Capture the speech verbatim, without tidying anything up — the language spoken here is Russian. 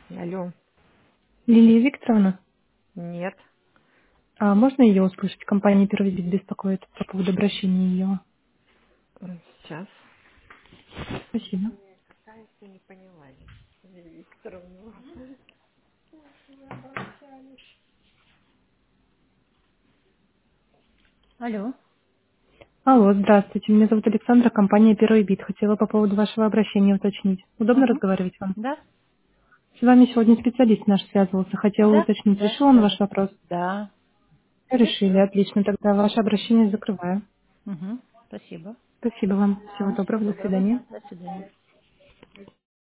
Алло. Лилия Викторовна, Нет. а можно ее услышать? Компания «Первый вид» беспокоит по поводу обращения ее. М, Сейчас. Спасибо. Какая ты не поняла, Лилия Викторовна? Алло. Алло, здравствуйте. Меня зовут Александра, компания «Первый вид». Хотела по поводу вашего обращения уточнить. Удобно Угу. разговаривать вам? Да? С вами сегодня специалист наш связывался. Хотела Да? уточнить, Да, решил он ваш да. вопрос? Да. Решили, Решил. отлично. Тогда ваше обращение закрываю. Угу. Спасибо. Спасибо вам. Всего Угу. доброго. Всего До свидания. доброго. До свидания.